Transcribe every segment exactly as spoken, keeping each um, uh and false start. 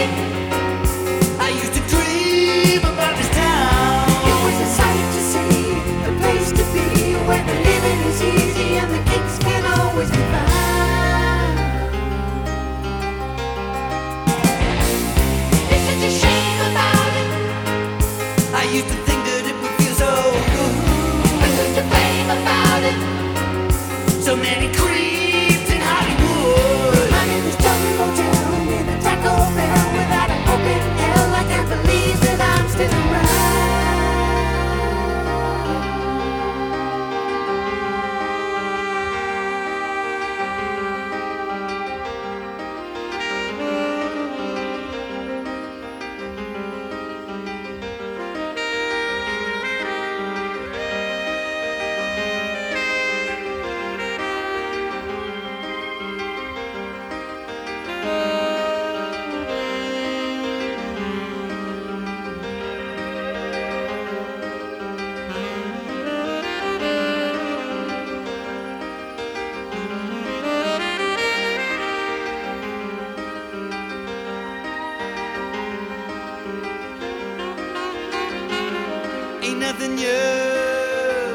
I used to dream about this town. It was a sight to see, a place to be, where the living is easy and the kicks can always be found. There's such a shame about it. I used to think that it would feel so good. But who's to blame about it? So many creeps in Hollywood. I'm in this jungle motel near the Taco Bell without an open L. I can't believe that I'm still around. Ain't nothing new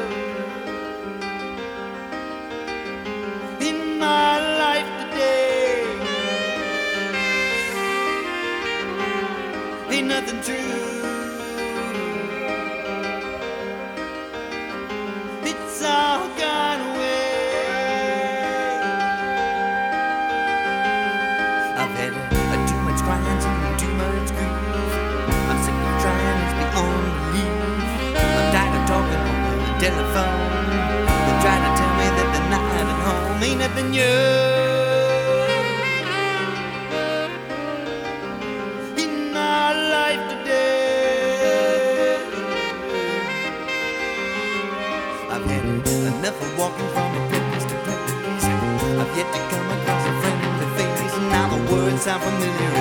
in my life today. Ain't nothing true. It's all gone away. I've had uh, too much crying and too much grief. I'm sick of trying, it's beyond belief. I'm tired of talking on the telephone. They try to tell me that they're not at home. Ain't nothing new in my life today. I've had enough of walking from a place to place. I've yet to come across a friendly face. And now the words sound familiar